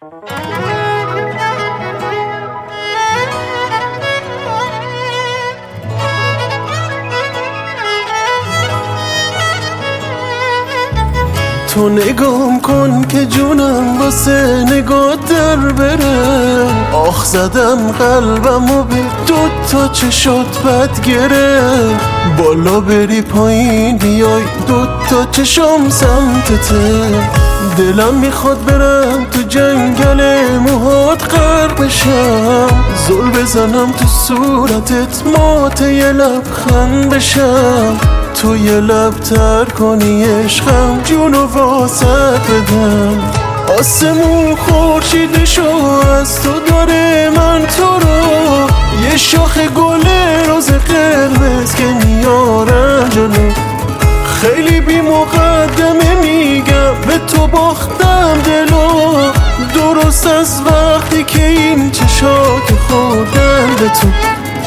تو نگام کن که جونم واسه نگاه در بره. آخ زدم قلبمو به دوتا چشات بد گره. بالا بری پایین بیای دوتا چشم سمتته. دلم میخواد برم تو جنگل موهات غرق بشم. زل بزنم تو صورتت مات یه لبخند بشم. تو یه لب تر کنی عشقم جونو واسط بدم. آسمون خورشیدشو از تو داره من تو رو. یه شاخ گل روز قرمز که میارم جلو. خیلی بی مقدمه میگم به تو باختم دلو. درست از وقتی که این چشات خوردن به تو.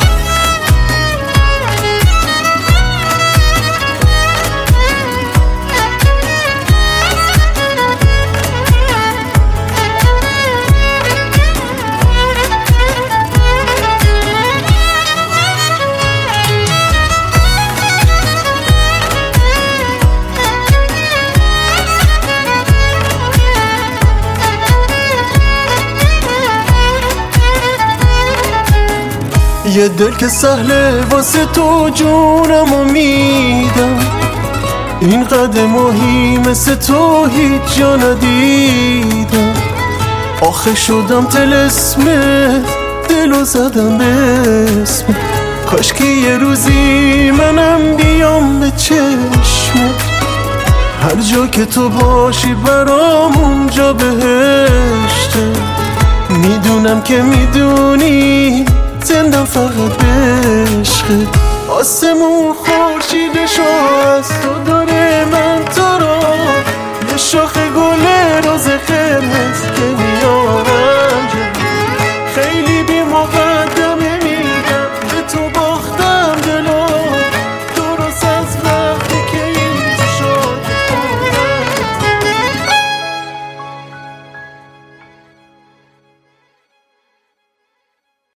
یه دل که سهله واسه تو جونمو میدم. این قدماهی مثل تو هیچ جا ندیدم. آخه شدم طلسمت دلو زدم به اسمت. کاش که یه روزی منم بیام به چشمت. هر جا که تو باشی برام اونجا بهشته. میدونم که میدونی زندم فقط به عشقت. آسمون خورشیدشو از تو داره من تو رو. یه شاخ